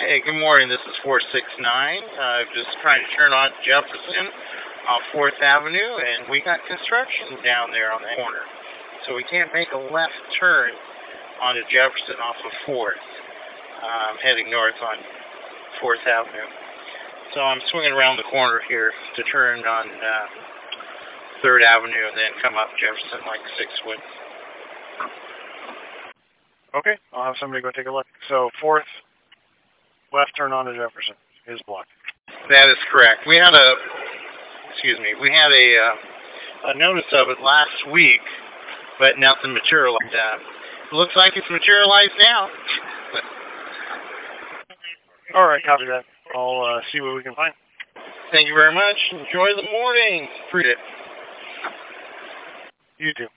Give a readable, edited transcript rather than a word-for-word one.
Hey, good morning. This is 469. Just trying to turn on Jefferson off 4th Avenue, and we got construction down there on the corner. So we can't make a left turn onto Jefferson off of 4th, heading north on 4th Avenue. So I'm swinging around the corner here to turn on 3rd Avenue and then come up Jefferson like 6th would. Okay, I'll have somebody go take a look. So 4th, left turn onto Jefferson is blocked. That is correct. We had a notice of it last week, but nothing materialized. It looks like it's materialized now. All right, copy that. I'll see what we can find. Thank you very much. Enjoy the morning. Appreciate it. You too.